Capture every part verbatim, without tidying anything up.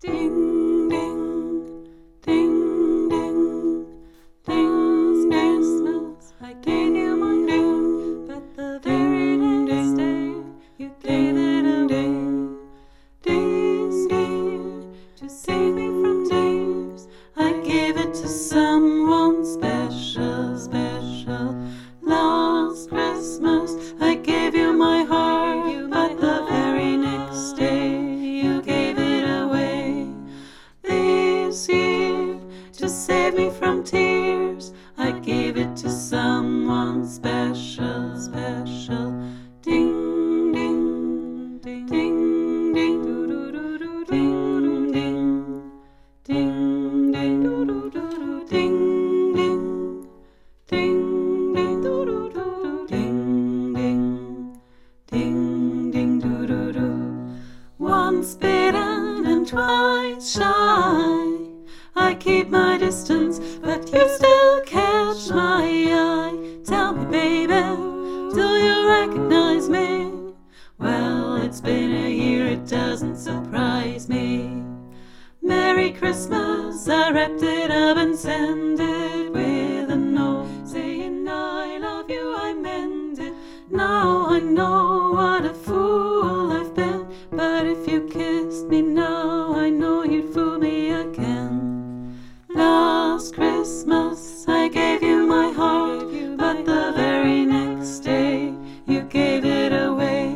Ding, ding, ding, ding, ding, Christmas. I gave you my ding, but the very next day you gave it away. Ding, ding, to save me from tears, I gave it to someone special, special. Last Christmas I gave you my heart, but the very next day you gave it away. This year, to save me from tears, I gave it to someone special, special. Ding, ding, ding, ding, ding, doo doo doo doo, ding, ding, ding, ding, doo doo doo doo, ding, ding, ding, ding, doo doo doo doo, ding, ding, ding, ding, doo doo doo. Once bitten and twice shy, I keep my distance, but you still catch my eye. Tell me, baby, do you recognize me? Well, it's been a year, it doesn't surprise me. Merry Christmas, I wrapped it up and sent it with a note saying I love you, I meant it. Now I know what a fool I've been, but if you kissed me now, I know you'd fool me again. Last Christmas I gave you my heart, but the very next day you gave it away.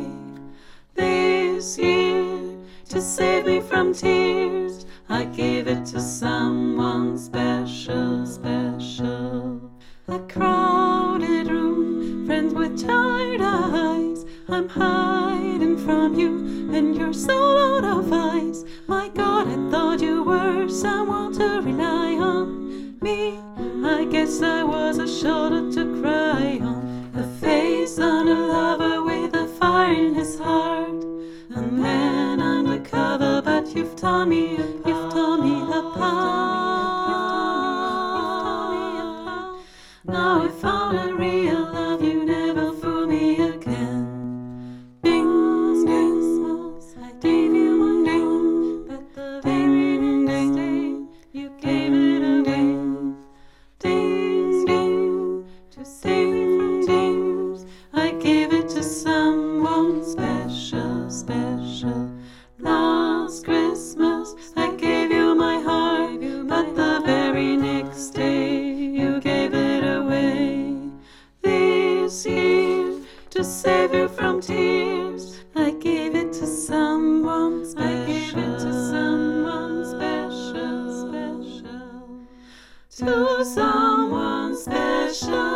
This year, to save me from tears, I gave it to someone special, special. A crowded room, friends with tired eyes. I'm hiding from you, and you're so out of eyes. My God, I thought you were someone to rely on. Me, I guess I was a shoulder to cry on. A face on a lover with a fire in his heart. A man undercover, but you've torn me apart. You've torn me apart. Now I found a real love, you never fool me again. Ding, ding, I gave you my ding, but the very next day you gave it away. Ding, ding, to save me from tears, I gave it to someone special, special. Last Christmas I gave you my heart, but the very next day you gave it away. This year, to save you from tears, I gave it to someone special. I gave it to someone special, special. To someone special.